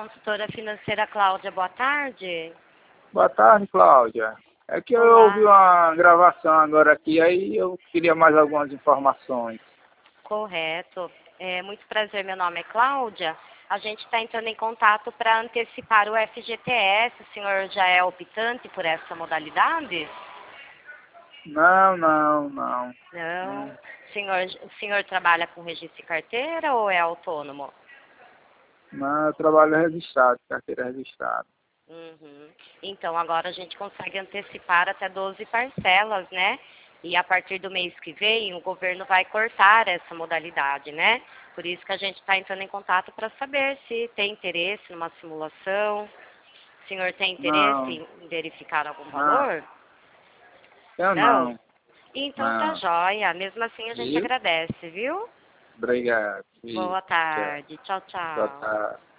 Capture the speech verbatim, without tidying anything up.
consultora financeira Cláudia, boa tarde. Boa tarde, Cláudia. É que eu Olá. ouvi uma gravação agora aqui, aí eu queria mais algumas informações. Correto. É, muito prazer, meu nome é Cláudia. A gente está entrando em contato para antecipar o F G T S. O senhor já é optante por essa modalidade? Não, não, não. Não. Não, O senhor, o senhor trabalha com registro de carteira ou é autônomo? não, eu trabalho registrado, carteira registrada. Uhum. Então, agora a gente consegue antecipar até doze parcelas, né? E a partir do mês que vem, o governo vai cortar essa modalidade, né? Por isso que a gente está entrando em contato para saber se tem interesse numa simulação. O senhor tem interesse Não, em verificar algum não, valor? eu Não? não, Então tá não. jóia. Mesmo assim a gente Viu? agradece, viu? Obrigado. Viu? Boa Tchau. tarde. Tchau, Boa tchau. tarde.